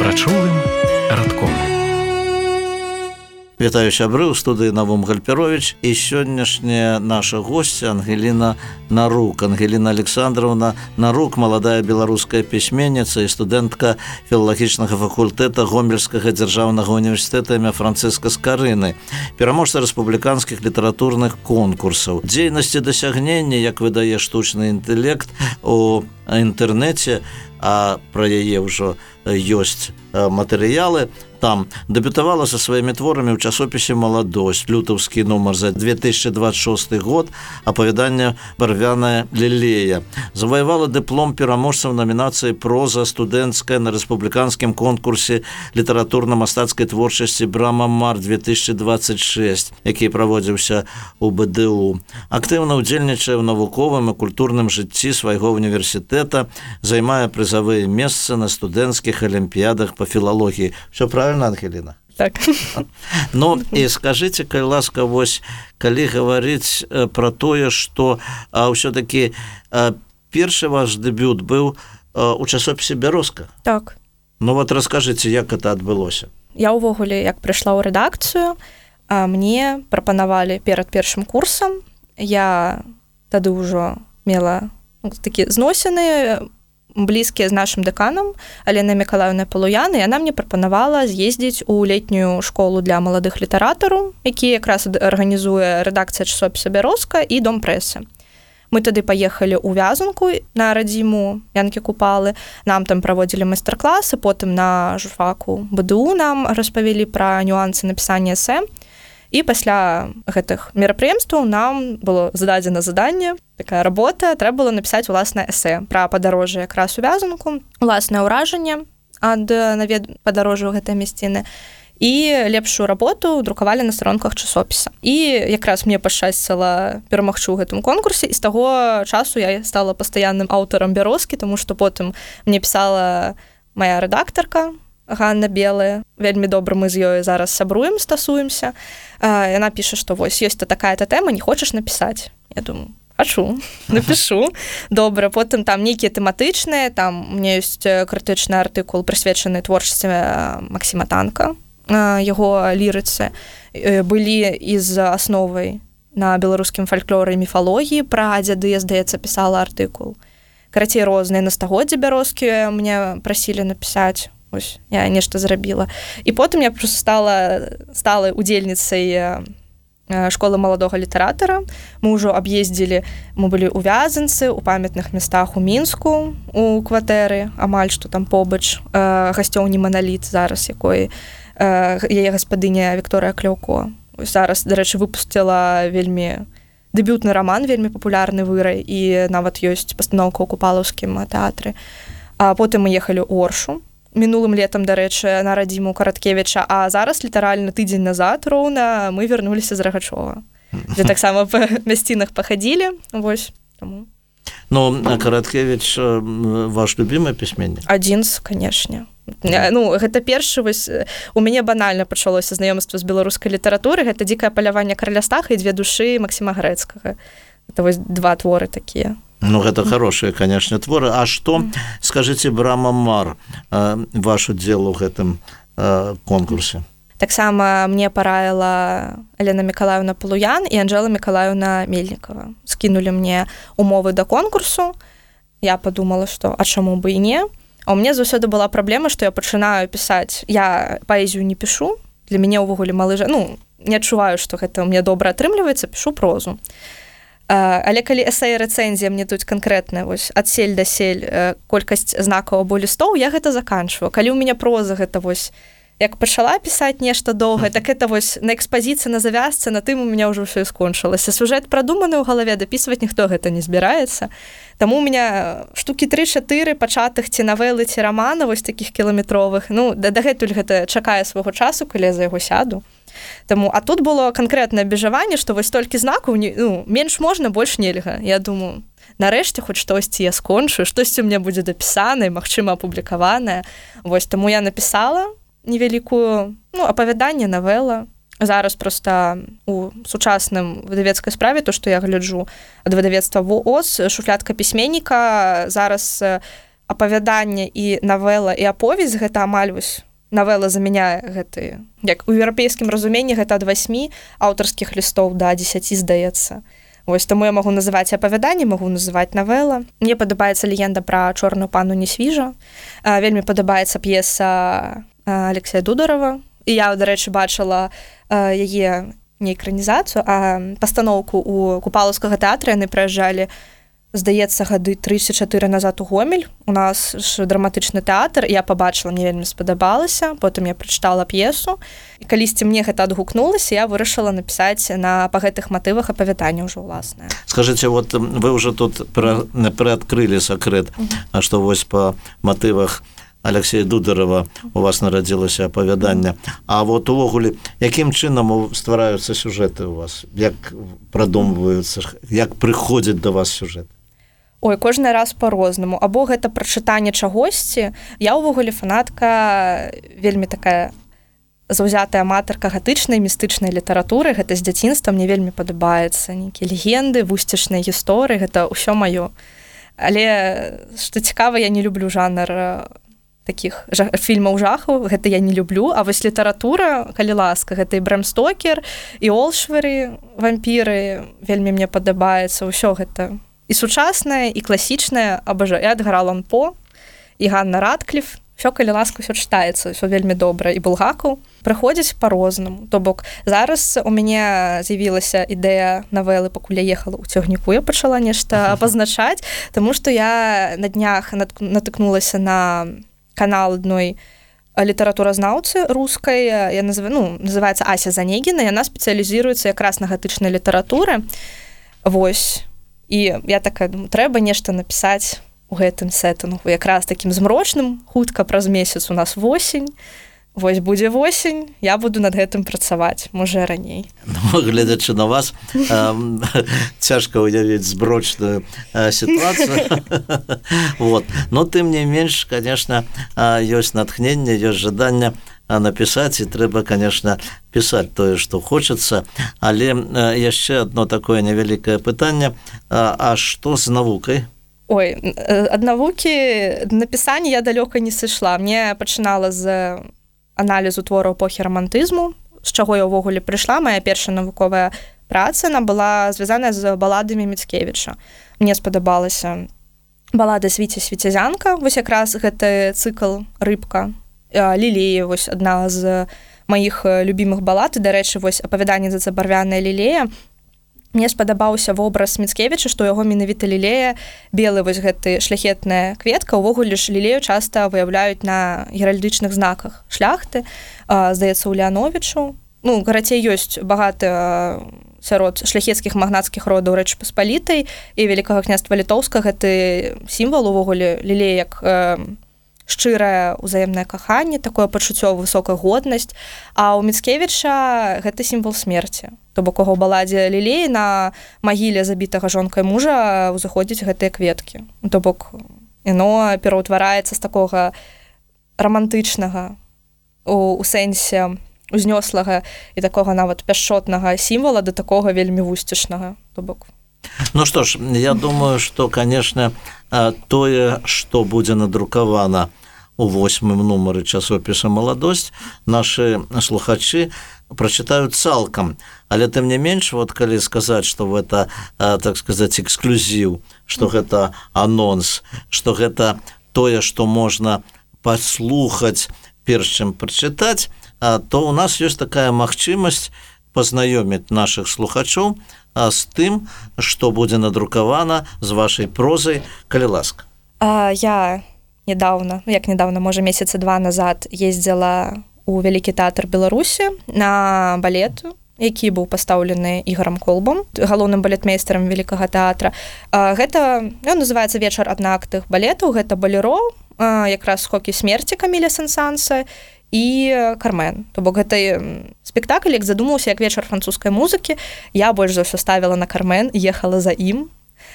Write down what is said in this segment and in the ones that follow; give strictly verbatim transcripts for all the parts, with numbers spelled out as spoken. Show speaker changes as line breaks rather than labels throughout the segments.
Прачулым радком.
Вітаю сябры, ў студыі Навум Гальперович, і сённяшняя наша гостья Ангеліна Нарук. Ангеліна Александровна Нарук, маладая беларуская пісьменніца і студэнтка філалагічнага факультэта Гомельскага дзяржаўнага універсітэта імя Францыска Скарыны, пераможца рэспубліканскіх літаратурных конкурсаў. Дзейнасці дасягнення, як выдае штучны інтэлект у інтэрнэце, а пра яе ўжо ёсць матэрыялы, там дэбютавала са сваімі творамі ў часопісе «Маладосць», лютаўскі нумар за две тысячи двадцать шесты год, апавяданне «Барвяная лілея». Заваявала дыплом пераможцаў намінацыі «Проза студэнцкая» на рэспубліканскім конкурсе літаратурна-мастацкай творчасці «Брама-Мар» две тысячи двадцать шесть, які праводзіўся ў бэ дэ у. Актыўна ўдзельнічае ў навуковым і культурным жыцці свайго універсітэта, займае прызавыя месцы на студэнцкіх алімпіядах па філалогіі. Все правильно, Ангеліна?
Так.
Ну, і скажыце, калі ласка, вось, калі гаварыць пра тое, што ўсё-такі першы ваш дэбют быў у часопісе «Бярозка».
Так.
Ну, вот раскажыце, як гэта адбылося.
Я ўвогуле, як прыйшла ў рэдакцыю, мне прапанавалі перад першым курсам. Я тады ўжо мела такі зносіны, блізкія з нашым дэканам Аленай Мікалаіўнай Палуян, і яна мне прапанавала з'ездзіць у летнюю школу для маладых літаратараў, які якраз арганізуе рэдакцыя часопіса «Бярозка» і дом прэсы. Мы тады паехалі ў Вязанку на радзіму Янкі Купалы, нам там праводзілі майстар-класы, потым на журфаку бэ дэ у нам распавялі пра нюансы напісання эсэ. І пасля гэтых мерапрыемстваў нам было зададзена заданне, такая работа, трэба было напісаць уласнае эсэ пра падарожжа якраз у Вязанку, уласнае ўражанне ад навед падарожжа ў гэтай мясціны, і лепшую работу друкавалі на старонках часопіса. І якраз мне пашчасціла перамагчы ў гэтым конкурсе, і з таго часу я стала пастаянным аўтарам «Бярозкі», таму што потым мне пісала мая рэдактарка Ганна Белая. Вельмі добра мы з ёй зараз сябруем, стасуемся. Яна піша, што вось ёсць такая-то тэма, не хочаш напісаць? Я думаю, хачу, напішу. Добра, потым там нейкія тэматычныя, там у меня ёсць крытычны артыкул, прысвечаны творчасці Максіма Танка, яго лірыцы. Былі і з асновай на беларускім фальклоры і міфалогіі, пра дзяды, здаецца, пісала артыкул. Карацей, розныя на стагоддзі бярозкі мне прасілі напісаць. Ось, я нешта зрабіла. І потым я просто стала сталай удзельніцай школы маладога літаратара. Мы ўжо аб'ездзілі, мы былі ў Вязанцы, у памятных местах у Мінску, у кватэры, амаль што там побач, гасцёўні «Маналіт» зараз, якой яе гаспадыня Вікторыя Кляўко. Зараз, дарэчы, выпусціла вельмі дэбютны раман, вельмі папулярны «Вырай», і нават ёсць пастаноўка ў Купалаўскім тэатры. А потым мы ехалі ў Оршу. Мінулым летам, дарэчы, на радзіму Караткевіча, а зараз літаральна тыдзень назад роўна мы вярнуліся з Рагачова, дзе таксама па мясцінах пахадзілі. Вось, таму.
Ну, а Караткевіч ваш любімы пісьменнік? Адзін з,
канешне. Ну, гэта першы, вось, у мяне банальна пачалося знаёмства з беларускай літаратуры, гэта «Дзікае паляванне караля Стаха» і «Дзве душы» Максіма Грэцкага. Гэта вось два творы такія.
Ну, гэта хорошие, конечно, творы. А што, скажыце, «Брама-Мар», ваш удзел у гэтым конкурсе?
Таксама мне параіла Алена Мікалаіўна Палуян і Анжэла Мікалаіўна Мельнікава. Скінулі мне умовы да конкурсу. Я падумала, што а чаму бы і не. А ў мяне заўсёды была праблема, што я пачынаю пісаць. Я паэзію не пішу. Для мяне ўвогуле малы жа... Ну, не адчуваю, што гэта ў мяне добра атрымліваецца, пішу прозу. Але калі эсэ і рэцэнзія мне тут канкрэтна вось ад сель да сель колькасць знакаў або лістоў, я гэта заканчваю. Калі ў мяне проза гэта вось як пачала пісаць нешта доўга, так это вось на экспазіцыі, на завязцы, на тым у меня ўжо ўсё і скончылася. Сюжэт прадуманы ў галаве, дапісваць ніхто гэта не збіраецца. Таму у меня штукі тры-чатыры пачатых ці навелы, ці рамана вось такіх кіламетровых. Ну, дагэтуль гэта чакае свайго часу, калі я за яго сяду. Таму, а тут было канкрэтнае абмежаванне, што вось толькі знакаў, ну, менш можна, больш нельга. Я думаю, нарэшце хоць штосьці я скончу, штосьці у меня будзе дапісанае, магчыма, апублікаванае. Вось, таму я напісала невялікую, ну, апавяданне, навела. Зараз проста у сучасным выдавецкай справе, то, што я гляджу ад выдавецтва ВООЗ, шуфлядка пісьменніка зараз апавяданне і навела і аповесць гэта амаль вось навела замяняе гэты, як у еўрапейскім разуменні гэта ад васьмі аўтарскіх лістоў да дзесяці, здаецца. Вось таму я магу называць апавяданне, магу называць навела. Мне падабаецца легенда пра чорную панну Несвіжа. Вельмі падабаецца п'еса Алексея Дударова. І я, дарэчы, бачыла яе не экранізацыю, а пастаноўку ў Купалаўскага тэатра. Яны прыязджалі, здаецца, гады тры ці чатыры назад у Гомель. У нас ж драматычны тэатр, я пабачыла, мне вельмі спадабалася, потым я прачытала п'есу. І калісьці мне гэта адгукнулася, я вырашыла напісаць на па гэтых матывах апавяданне ўжо ўласнае.
Скажыце, вот вы ўжо тут прыадкрылі сакрэт, а што вось па матывах Алексея Дударова у вас нарадзілася апавяданне. А вот увогуле, якім чынам ствараюцца сюжэты у вас? Як прадумваюцца, як прыходзіць да вас сюжэт?
Ой, кожны раз па-рознаму. Або гэта прачытанне чагосьці. Я ўвогуле фанатка вельмі такая заўзятая аматарка гатычнай, містычнай літаратуры. Гэта з дзяцінства мне вельмі падабаецца. Нейкія легенды, вусцішныя гісторыі, гэта ўсё маё. Але, што цікава, я не люблю жанр такіх фільмаў жахаў, гэта я не люблю, а вось літаратура, калі ласка, гэта і Брэм Стокер, і Олшвары, вампіры, вельмі мне падабаецца, ўсё гэта і сучаснае, і класічнае, абажаю, і Эдгар Алан По, і Ганна Радкліф, ўсё, калі ласка, ўсё чытаецца, ўсё вельмі добра, і Булгакаў, прыходзіць па-рознаму, то бок зараз у мяне з'явілася ідэя навелы, пакуль я ехала ў цягніку, я пачала нешта абазначаць, таму што я на днях натыкнулася на канал адной літаратуразнаўцы рускай, я называю, ну, называецца Ася Занегіна, яна спецыялізіруецца якраз на гатычнай літаратуры. Вось. І я такая, думаю, трэба нешта напісаць у гэтым сеттынгу, якраз такім змрочным, хутка праз месяц у нас восень. Вось будзе восень, я буду над гэтым працаваць, можа раней.
Ну, гледзячы на вас, э, цяжка уявіць зброчную э, сітуацыю. Вот. Но тым не менш, конечно, э, ёсць натхненне, ёсць жаданне напісаць, і трэба, конечно, пісаць тое, што хочацца. Але э, яшчэ одно такое невялікае пытанне. А, а што з навукай?
Ой, ад навукі напісання я далёка не сышла. Мне пачынала з аналізу твораў эпохі рамантызму, з чаго я ўвогуле прыйшла. Мая першая навуковая праца, она была звязаная з баладамі Міцкевіча. Мне спадабалася балада «Свіце свіцязянка», вось якраз гэты цыкл «Рыбка», «Лілея», вось адна з маіх любімых балад, і, дарэчы, вось апавяданне «Забарвяная лілея». Мне спадабаўся вобраз Міцкевіча, што яго менавіта лілея, белы вось гэты шляхетная кветка, увогуле ж лілею часта выяўляюць на геральдычных знаках шляхты, здаецца, у Леановічу. Ну, карацей, ёсць багата сярод шляхецкіх магнацкіх родаў Рэчы Паспалітай і Вялікага княства Літоўскага гэты сімвал увогуле лілея як шчырае ўзаемнае каханне, такое пачуццё, высокая годнасць, а ў Міцкевіча гэта сімвал смерці. То бок у баладзе «Лілеі» на магіле забітага жонкай мужа ўзыходзяць гэтыя кветкі. То бок яно пераўтвараецца з такога рамантычнага у, у сэнсе узнёслага і такога нават пяшчотнага сімвала да такога вельмі вусцішнага. То бок.
Ну што ж, я думаю, што, конечно, тое, што будзе надрукавана у восьмым нумары часопіса «Маладосць», нашы слухачы прачытаюць цалкам. Але тым не менш, вот калі сказаць, што гэта, так сказаць, эксклюзіў, што гэта анонс, што гэта тое, што можна паслухаць перш чым прачытаць, то ў нас ёсць такая магчымасць пазнаёміць нашых слухачоў з тым, што будзе надрукавана з вашай прозай, калі ласка.
А, я недавно, ну як недавно, можа месяца два назад ездзіла у Вялікі тэатр Беларусі на балет, які быў пастаўлены Ігорам Колбам, галоўным балетмейстарам Вялікага тэатра. Гэта, ён называецца «Вечар аднаактых балетаў», гэта балеро, якраз «Скокі смерці» Каміля Сен-Санса і «Кармен». То бок гэта спектакль, як задумаўся, як вечар французскай музыкі. Я больш за ўсё ставіла на «Кармен», ехала за ім.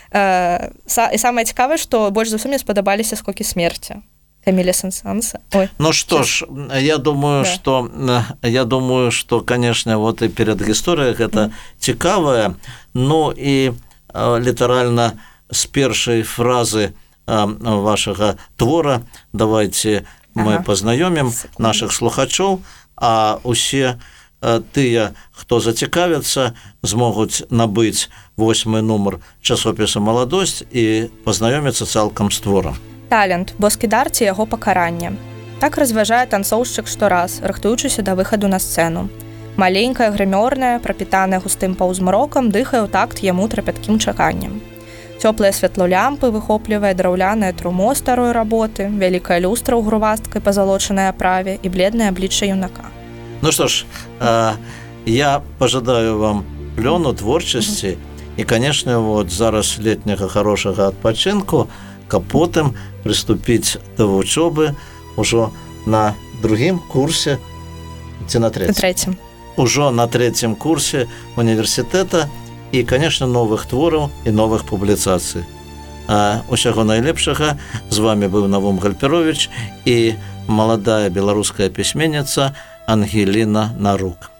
І самае цікавае, што больш за ўсё мне спадабаліся «Скокі смерці» Каміля Сен-Санса.
Ну что ж, я думаю, да. что я думаю, что, конечно, вот и перед гісторыяй гэта mm. цікавая, ну і літаральна з першай фразы вашага твора давайте мы
Ага.
пазнаёмім наших слухачоў, а усе тыя, хто зацікавіцца, змогуць набыць восьмы нумар часопіса «Маладосць» і пазнаёміцца цалкам з творам.
Талент, боскі дар ці яго пакаранне. Так разважае танцоўшчык штораз, рыхтуючыся да выхаду на сцэну. Маленькая, грымёрная, прапітаная густым паўзмрокам, дыхае ў такт яму трапяткім чаканнем. Цёплае святло лямпы выхоплівае драўлянае трумо старой работы, вялікая люстра ў грувасткай пазалочанай аправе і бледнае аблічча юнака.
Ну что ж, я пожадаю вам плёну творчасці і, конечно, вот зараз летняга хорошага адпачынку, каб потым прыступіць да вучобы ўжо на другім курсе ці на трэцім.
Трэцім.
Ужо на трэцім курсе універсітэта і, конечно, новых твораў і новых публікацый. Усяго найлепшага. З вами быў Навум Гальперович і маладая беларуская пісьменніца Ангеліна Нарук.